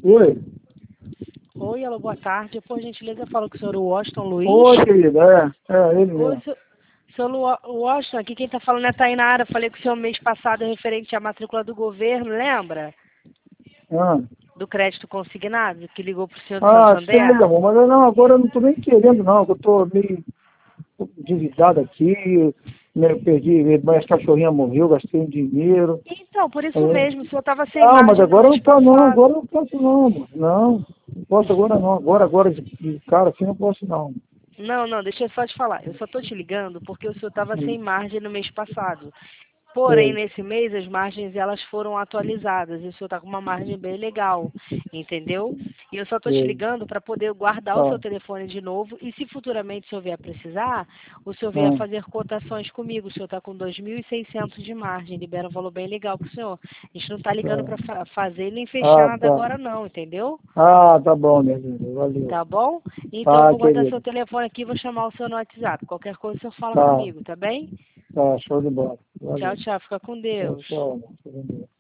Oi. Oi, alô, boa tarde. Por gentileza, falo com o senhor Washington Luiz. Oi, querida. Ele Oi, mesmo. senhor Washington, aqui quem está falando é a Tainara. Falei com o senhor mês passado referente à matrícula do governo, lembra? Ah, Do crédito consignado, que ligou para o senhor do sei, Santander. amor, mas não, agora eu não tô nem querendo, não, que eu tô meio endividado aqui, né, eu perdi, minha cachorrinha morreu, gastei um dinheiro. Então, por isso É. mesmo, o senhor estava sem Ah, mas margem no agora eu mês não posso, não, passado. agora eu não posso, não, amor. Não posso agora, não. Agora, de cara assim, não posso, não. Não, deixa eu só te falar. Eu só tô te ligando porque o senhor estava sem margem no mês passado. Porém, Sei, nesse mês, as margens elas foram atualizadas e o senhor está com uma margem bem legal, entendeu? E eu só estou te sei. ligando para poder guardar o Tá. seu telefone de novo e se futuramente o senhor vier precisar, o senhor vier Ah, fazer cotações comigo. O senhor está com 2.600 de margem, libera um valor bem legal para o senhor. A gente não está ligando tá. para fazer nem fechar nada Tá. agora não, entendeu? Tá bom, minha vida. Valeu. Tá bom? Então eu Tá, vou guardar seu querido. telefone aqui e vou chamar o senhor no WhatsApp. Qualquer coisa o senhor fala Tá, comigo, tá bem? show de bola. Tchau, Valeu. tchau. Fica com Tchau, Deus. tchau. Amor. Fica com Deus.